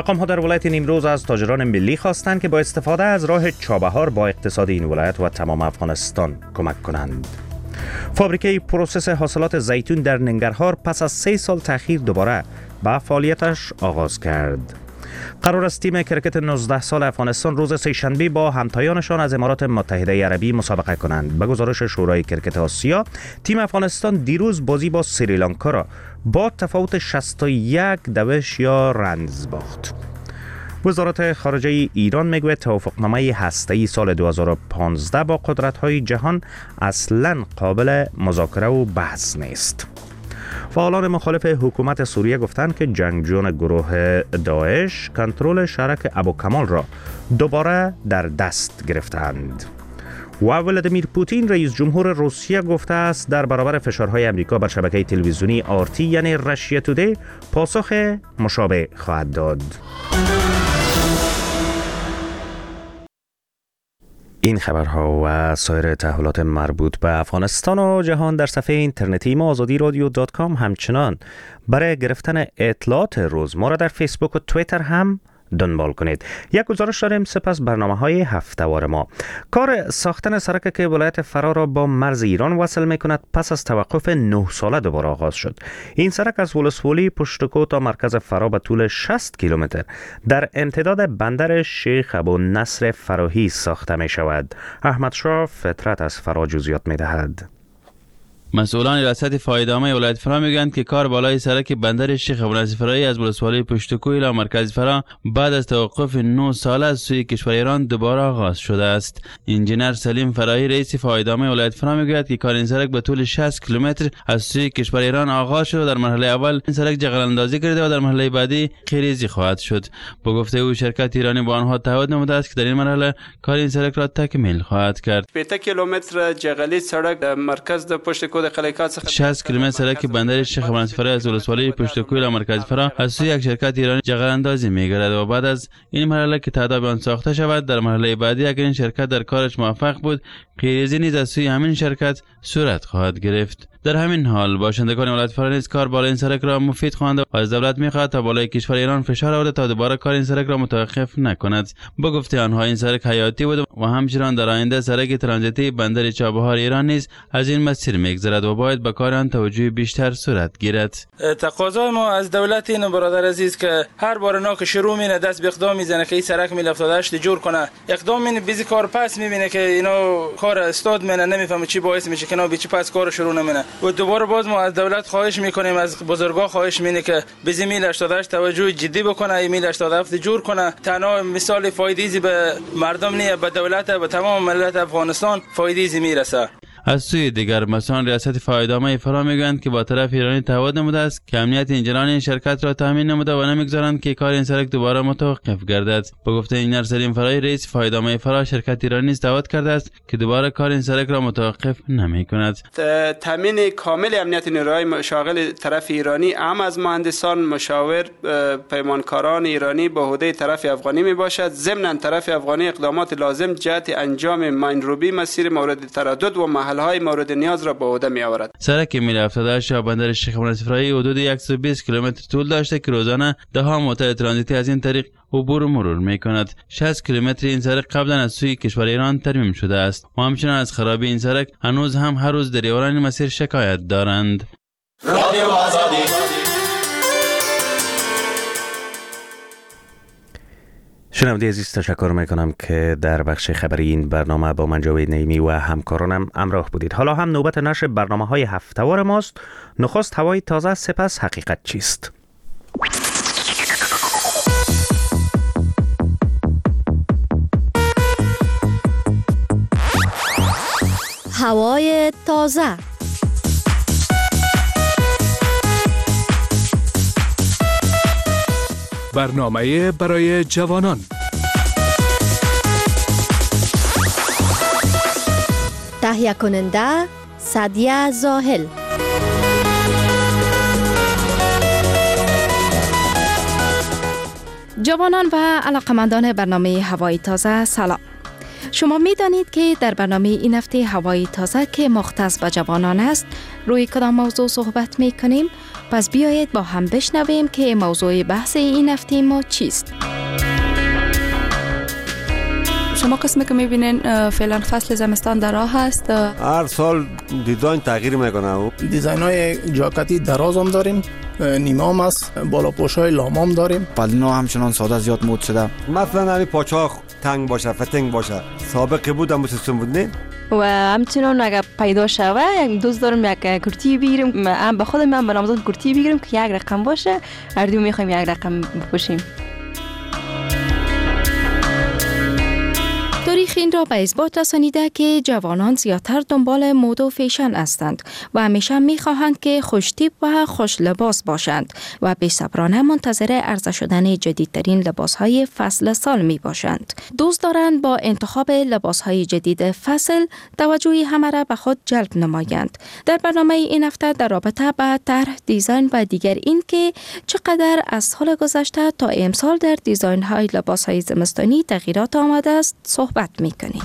مقام‌ها در ولایت نیمروز از تاجران ملی خواستند که با استفاده از راه چابهار با اقتصاد این ولایت و تمام افغانستان کمک کنند. فابریکه پروسس حاصلات زیتون در ننگرهار پس از 3 سال تأخیر دوباره به فعالیتش آغاز کرد. قرار است تیم کرکت 19 سال افغانستان روز سه‌شنبه با همتایانشان از امارات متحده عربی مسابقه کنند. به گزارش شورای کرکت آسیا، تیم افغانستان دیروز بازی با سریلانکا را با تفاوت 61 دوش یا رنز باخت. وزارت خارجه ایران میگوید توافقنامه هسته‌ای سال 2015 با قدرت‌های جهان اصلاً قابل مذاکره و بحث نیست. فعالان مخالف حکومت سوریه گفتند که جنگجویان گروه داعش کنترل شهرک ابوکمال را دوباره در دست گرفتند. و ولادیمیر پوتین رئیس جمهور روسیه گفته است در برابر فشارهای امریکا بر شبکه تلویزیونی آرتی یعنی رشیا تودی پاسخ مشابه خواهد داد. این خبرها و سایر تحولات مربوط به افغانستان و جهان در صفحه اینترنتی ما azadiradyo.com. همچنان برای گرفتن اطلاعات روز ما را در فیسبوک و توییتر هم دنبال کنید. یک گزارش داریم سپس برنامه‌های هفته‌وار ما. کار ساختن سرک که ولایت فرا را با مرز ایران وصل می‌کند پس از توقف 9 ساله دوباره آغاز شد. این سرک از ولسوالی پشتکو تا مرکز فرا به طول 60 کیلومتر در امتداد بندر شیخ ابو نصر فراهی ساخته می‌شود. احمد شاه فطرت از فرا جزئیات می‌دهد. مسئولان ریاست فایدامه ولایت فرا میگویند که کار بالای سرک بندر شیخ ابو نصر فراهی از ولسوالی پشتکو الی مرکز فرا بعد از توقف 9 ساله از سوی کشور ایران دوباره آغاز شده است. انجینر سلیم فراهی رئیس فایدامه ولایت فرا میگوید که کار این سرک به طول 60 کیلومتر از سوی کشور ایران آغاز شد و در مرحله اول این سرک جغل اندازی کرده و در مرحله بعدی خیریزی خواهد شد. با گفته او شرکت ایرانی با آنها تعهد نموده است که در این مرحله کار این سرک را تکمیل خواهد کرد. 20 کیلومتر جغلی سرک در مرکز پشتکو 60 کیلومتر سرک بندر شیخ ابو نصر فراهی از ولسوالی پشتکو الی مرکز فرا از سوی یک شرکت ایرانی جغل اندازی می‌گردد و بعد از این مرحله که تعداد آن ساخته شود در مرحله بعدی اگر این شرکت در کارش موفق بود خیریزی نیز از سوی همین شرکت صورت خواهد گرفت. در همین حال باشندگان ولایت فرا نیز کار بالای این سرک را مفید خواندند و از دولت می‌خواهد تا بالای کشور ایران فشار آورده تا دوباره کار این سرک را متوقف نکند. با گفته آنها این سرک حیاتی بود و همچنان در آینده سرک ترانزیتی بندر چابهار ایران نیز از این مسیر می‌گذرد و باید به کار آن توجه بیشتر صورت گیرد. تقاضای ما از دولت این برادر عزیز که هر بار اینا که شروع مینه دست به اقدام میزنه که این سرک میلافتادش جور کنه، اقدام مینه بیزی کار پس میبینه که اینا کار استاد مینه نمیفهمه چی باعث میشه که اینا بیچی پس کار شروع نمینه و دوباره باز ما از دولت خواهش میکنیم، از بزرگا خواهش مینه که بیزی میل 88 توجه جدی بکنه، این میل 87 جور کنه. تنها مثال فایده‌ای به مردم نیه، به دولت و تمام ملت افغانستان فایده‌ای میرسه. از سوی دیگر مسئولان ریاست فایدامه فرا میگویند که با طرف ایرانی تعهد نموده است که امنیت انجینران این شرکت را تامین نموده و نمیگذارند که کار این سرک دوباره متوقف گردد. با گفته انجینر سلیم فراهی رئیس فایدامه فرا شرکت ایرانی نیز تعهد کرده است که دوباره کار این سرک را متوقف نمیکند. تامین کامل امنیت نیروهای شاغل طرف ایرانی هم از مهندسان، مشاور، پیمانکاران ایرانی به عهده طرف افغانی میباشد. ضمن طرف افغانی اقدامات لازم جهت انجام ماینروبی مسیر مورد تردد و های مورد نیاز را به عهده می آورد. سرک میل 78 بندر شیخ ابو نصر فراهی حدود 120 کیلومتر طول داشته که روزانه ده ها موتر ترانزیتی از این طریق عبور و مرور می کند. 60 کیلومتر این سرک قبلا از سوی کشور ایران ترمیم شده است و همچنین از خرابی این سرک هنوز هم هر روز دریوران مسیر شکایت دارند. رادیو آزادی. شنونده عزیز تشکر میکنم که در بخش خبری این برنامه با من جاوید نعیمی و همکارانم همراه بودید. حالا هم نوبت نشر برنامه‌های هفته‌وار ماست. نخست هوای تازه، سپس حقیقت چیست. هوای تازه. برنامه برای جوانان. تهیه کننده سعدیه زاهل. جوانان و علاقمندان برنامه هوای تازه سلام. شما می دانید که در برنامه این هفته هوای تازه که مختص به جوانان است روی کدام موضوع صحبت می کنیم؟ پس بیایید با هم بشنویم که موضوع بحث این هفته ما چیست. شما قسمی که میبینین فعلا فصل زمستان در راه هست. هر سال دیزاین تغییر میکنه. دیزاین های جاکتی دراز هم داریم، نیمام است، بالا پوش های لامام داریم. پالینو همچنان ساده زیاد مود شده. مثلا همین پاچاق تنگ باشه، فتنگ باشه. سابقه بود هم سیستم بود نه؟ و همچنان اگر پیدا شوه دوست دارم یک کرتی بگیریم. هم به خودم هم به نامزد کرتی بگیریم که یک رقم باشه. هر دو میخوایم یک رقم بپوشیم. تاریخ این را به اثبات رسانیده که جوانان زیادتر دنبال مد و فیشن هستند و همیشه می‌خواهند که خوش‌تیپ و خوش لباس باشند و بی‌صبرانه منتظر عرضه شدن جدیدترین لباس‌های فصل سال می‌باشند. دوست دارند با انتخاب لباس‌های جدید فصل توجه همه را به خود جلب نمایند. در برنامه این هفته در رابطه با طرح، دیزاین و دیگر این که چقدر از سال گذشته تا امسال در دیزاین‌های لباس‌های زمستانی تغییرات آمده است صحبت میکنیم.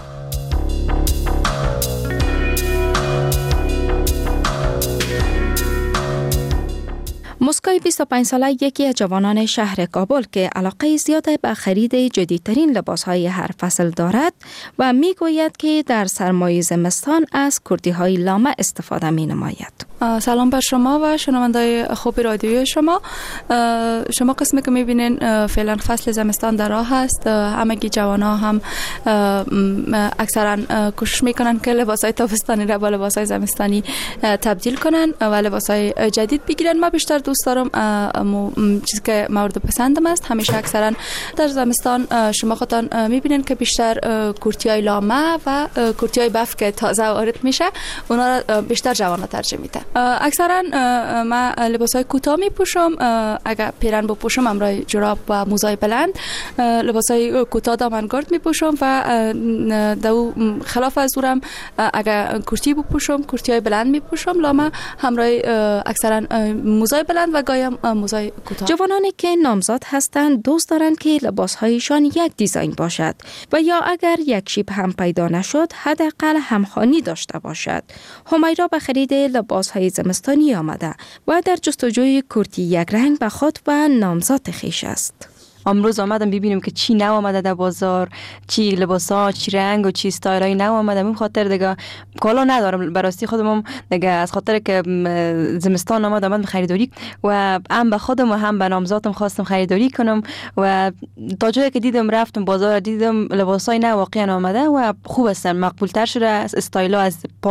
مسکای 25 ساله یکی از جوانان شهر کابل که علاقه زیاد به خرید جدیدترین لباسهای هر فصل دارد و میگوید که در سرمای زمستان از کرتی‌های لامه استفاده می‌نماید. سلام بر شما و شنوندای خوب رادیوی شما. شما قسمی که می‌بینین فعلا فصل زمستان در راه است. همگی جوانا هم اکثرا کوشش میکنن که لباسای تابستانی را با لباسای زمستانی تبدیل کنن و لباسای جدید بگیرن. ما بیشتر دوست دارم چیزی که مورد پسندم است. همیشه اکثرا در زمستان شما خودتان میبینین که بیشتر کرتی‌های لامه و کرتی‌های بف که تازه وارد میشه اونا را بیشتر جوانا ترجیح میدن. اکثرا ما لباسای کوتاه میپوشم. اگر پیرن بپوشم همراه جوراب و موزای بلند، لباسای کوتاه دامنگارد میپوشم و دو خلاف از اونم اگر کرتی بپوشم کرتی‌های بلند میپوشم، لامه همراه اکثرا موزای بلند و گایم موزای کوتاه. جوانانی که نامزد هستند دوست دارند که لباسهایشان یک دیزاین باشد و یا اگر یک شیپ هم پیدا نشد حداقل همخوانی داشته باشد. همیرا به خرید لباسهای زمستانی آمده و در جستجوی کرتی یک رنگ به خود و نامزد خویش است. امروز آمدم ببینیم که چی نو آمده در بازار، چی لباسا، چی رنگ و چی استایلای نو آمده. من خاطر دیگه کالا ندارم براستی خودم دیگه از خاطر که زمستان آمدم خریداری و هم به خودم و هم به نامزادم خواستم خریداری کنم و تا جایی که دیدم رفتم بازار دیدم لباسای نو واقعا آمده و خوب هستن، مقبول تر شده، استایلا از